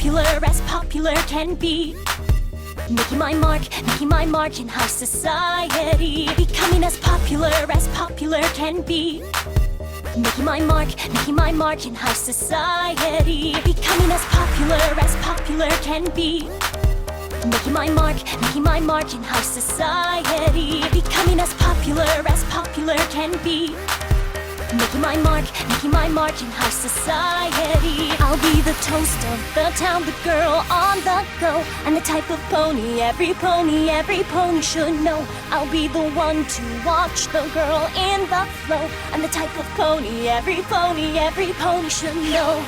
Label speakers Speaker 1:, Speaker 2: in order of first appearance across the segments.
Speaker 1: popular can be. Making my mark in high society. Becoming as popular can be. Making my mark in high society. Becoming as popular can be. Making my mark in high society. Becoming as popular can be. Making my mark in high society. I'll be the toast of the town, the girl on the go, and the type of pony every pony should know. I'll be the one to watch, the girl in the flow, and the type of pony every pony should know.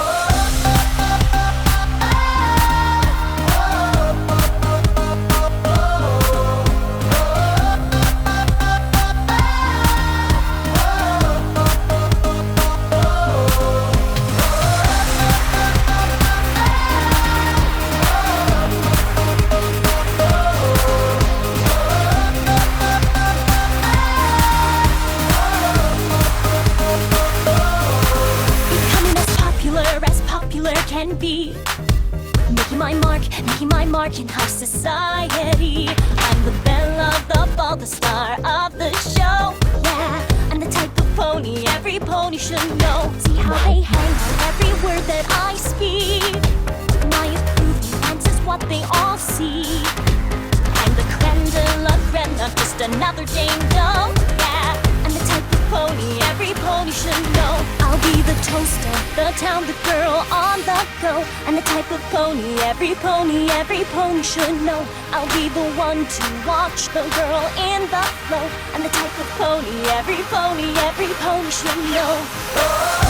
Speaker 1: Can be. Making my mark in high society. I'm the belle of the ball, the star of the show. Yeah, I'm the type of pony every pony should know. See how they hang on every word that I speak. My approved is what they all see. I'm the creme de la creme, not just another Jane Doe. Yeah, I'm the type of pony every pony should know. I'll be the toast of the town, the girl on the go, and the type of pony every pony should know. I'll be the one to watch, the girl in the flow, and the type of pony every pony should know.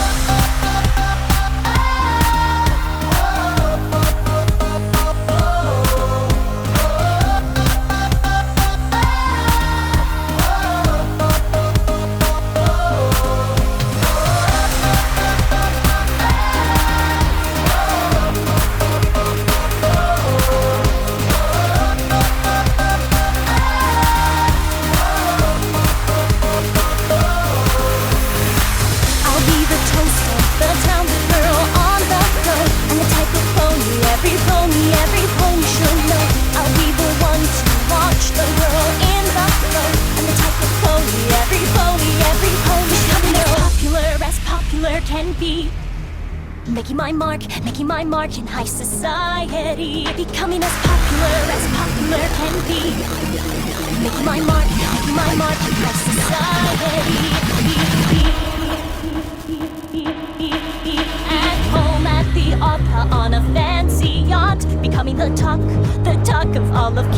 Speaker 1: Can be. Making my mark in high society. Becoming as popular can be. Making my mark in high society. At home at the opera on a fancy yacht. Becoming the talk of all of